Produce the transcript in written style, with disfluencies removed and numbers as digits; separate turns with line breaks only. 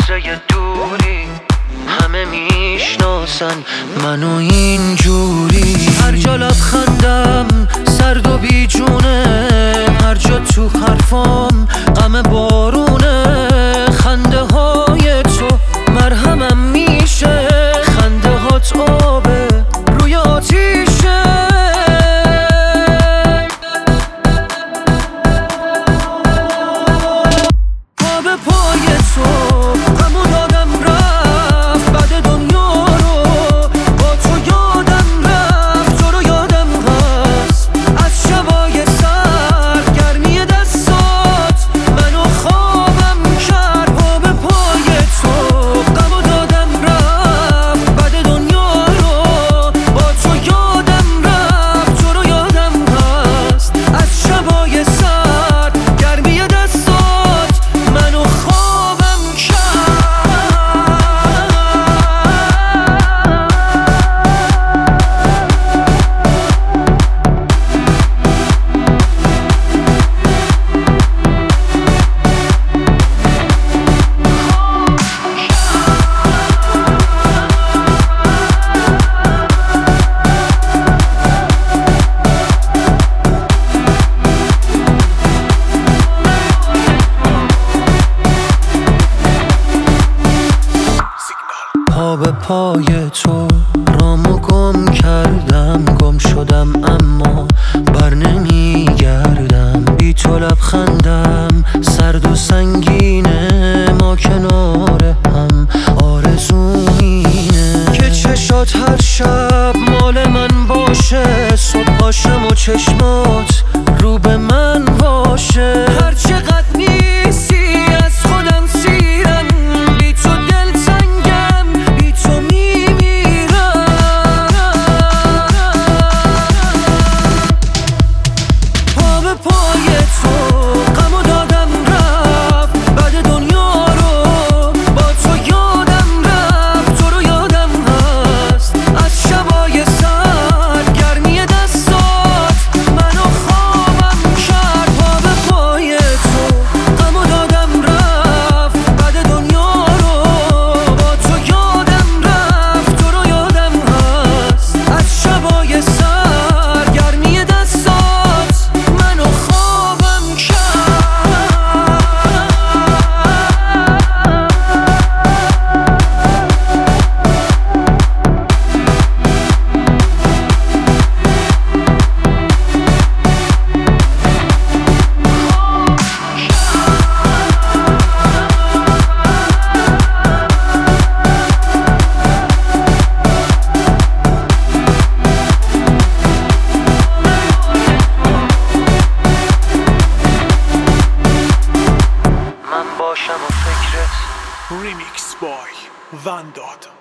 قطره دوری، همه میشناسن منو اینجوری. هر جا لبخندم سرد و بیجونه، هر جا تو حرفام غم بارونه. خنده های تو مرهمم میشه، خنده هات آبه روی آتیشه. پا به پای تو غمو دادم رفت، بعد دنیا رو با تو یادم رفت. تو رو یادم هست از شبای سر، گرمی دستات منو خوابم کرد. پا به پای تو غمو دادم رفت، بعد دنیا رو با تو یادم رفت. تو رو یادم هست از شبای سر، گرمی دستات منو خوابم کرد. پا به پای تو رامو گم کردم، گم شدم اما بر نمیگردم. بی تو لبخندم سرد و سنگینه، ما کنار هم آرزوم اینه که چشات هر شب مال من باشه. صبح پاشم و چشمات رو به من باشه. هر چقدر نیستی از خودم سیرم، بی تو دلتنگم، بی تو میمیرم. پا به پای تو غمو دادم رفت، بعد دنیا رو با تو یادم رفت. تو رو یادم هست از شبای سر، گرمی دستات منو خوابم کرد. پا به پای تو غمو دادم رفت، بعد دنیا رو با تو یادم رفت. تو رو یادم هست از شبای سر، گرمی دستات منو خوابم کرد. من باشم و فکرت.
Remix by Vandot.